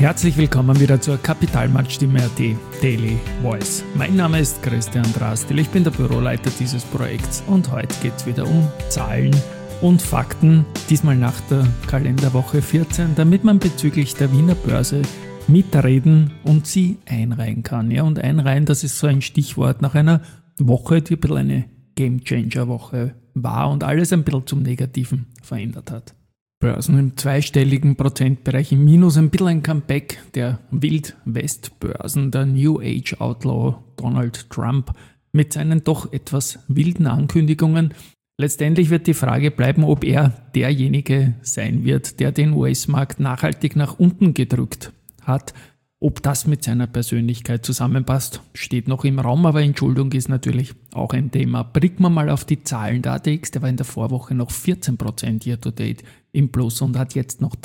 Herzlich willkommen wieder zur Kapitalmarktstimme.at Daily Voice. Mein Name ist Christian Drastil, ich bin der Büroleiter dieses Projekts und heute geht es wieder um Zahlen und Fakten, diesmal nach der Kalenderwoche 14, damit man bezüglich der Wiener Börse mitreden und sie einreihen kann. Ja, und einreihen, das ist so ein Stichwort nach einer Woche, die ein bisschen eine Gamechanger-Woche war und alles ein bisschen zum Negativen verändert hat. Börsen im zweistelligen Prozentbereich im Minus, ein bisschen ein Comeback der Wild-West-Börsen, der New Age Outlaw Donald Trump mit seinen doch etwas wilden Ankündigungen. Letztendlich wird die Frage bleiben, ob er derjenige sein wird, der den US-Markt nachhaltig nach unten gedrückt hat. Ob das mit seiner Persönlichkeit zusammenpasst, steht noch im Raum, aber Entschuldung ist natürlich auch ein Thema. Blicken wir mal auf die Zahlen. Der ATX, der war in der Vorwoche noch 14% Year-to-Date im Plus und hat jetzt noch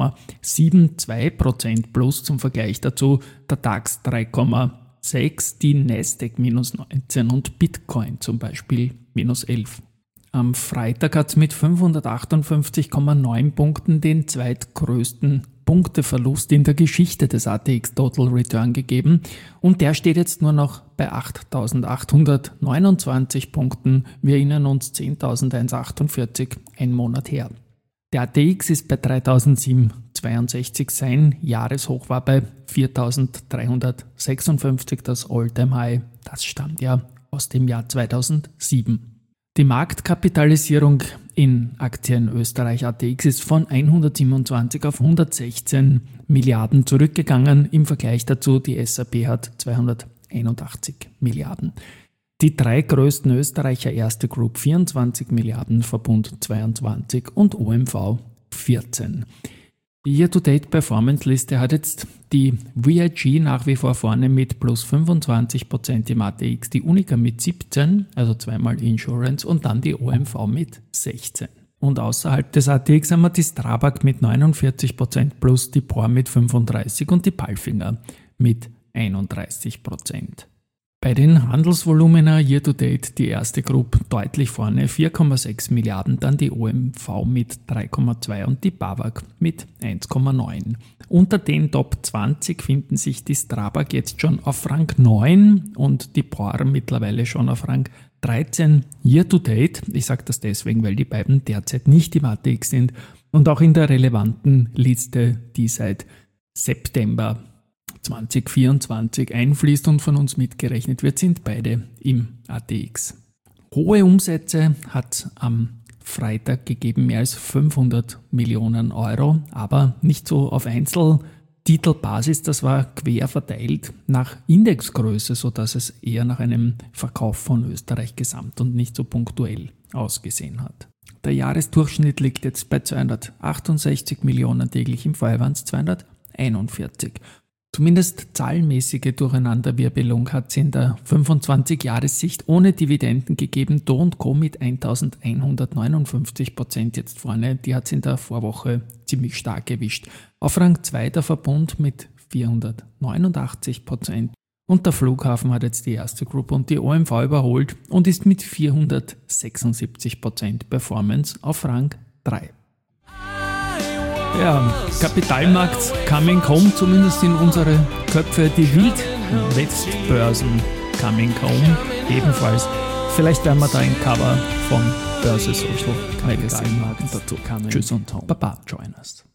2,72% Plus zum Vergleich dazu. Der DAX 3,6%, die Nasdaq minus 19% und Bitcoin zum Beispiel minus 11%. Am Freitag hat es mit 558,9 Punkten den zweitgrößten Punkteverlust in der Geschichte des ATX Total Return gegeben und der steht jetzt nur noch bei 8.829 Punkten. Wir erinnern uns 10.148 ein Monat her. Der ATX ist bei 3.762, sein Jahreshoch war bei 4.356, das All-Time-High, das stammt ja aus dem Jahr 2007. Die Marktkapitalisierung in Aktien Österreich ATX ist von 127 auf 116 Milliarden zurückgegangen. Im Vergleich dazu, die SAP hat 281 Milliarden. Die drei größten Österreicher Erste Group 24 Milliarden, Verbund 22 und OMV 14. Die Year-to-Date-Performance-Liste hat jetzt die VIG nach wie vor vorne mit plus 25% im ATX, die Unica mit 17, also zweimal Insurance und dann die OMV mit 16. Und außerhalb des ATX haben wir die Strabag mit 49% plus, die POR mit 35% und die Palfinger mit 31%. Bei den Handelsvolumina Year-to-Date die Erste Group deutlich vorne, 4,6 Milliarden, dann die OMV mit 3,2 und die BAWAG mit 1,9. Unter den Top 20 finden sich die Strabag jetzt schon auf Rang 9 und die POR mittlerweile schon auf Rang 13 Year-to-Date. Ich sage das deswegen, weil die beiden derzeit nicht im ATX sind und auch in der relevanten Liste, die seit September 2024 einfließt und von uns mitgerechnet wird, sind beide im ATX. Hohe Umsätze hat am Freitag gegeben, mehr als 500 Millionen Euro, aber nicht so auf Einzeltitelbasis, das war quer verteilt nach Indexgröße, sodass es eher nach einem Verkauf von Österreich gesamt und nicht so punktuell ausgesehen hat. Der Jahresdurchschnitt liegt jetzt bei 268 Millionen täglich, im Vorjahr waren es 241. Zumindest zahlenmäßige Durcheinanderwirbelung hat es in der 25-Jahressicht ohne Dividenden gegeben. Do & Co mit 1159% jetzt vorne. Die hat es in der Vorwoche ziemlich stark erwischt. Auf Rang 2 der Verbund mit 489%. Und der Flughafen hat jetzt die Erste Group und die OMV überholt und ist mit 476% Performance auf Rang 3. Ja, Kapitalmarkt coming home, zumindest in unsere Köpfe, die Wild-West-Börsen coming home ebenfalls. Vielleicht werden wir da ein Cover vom Börse Social Magazine dazu. Tschüss und Baba, join us.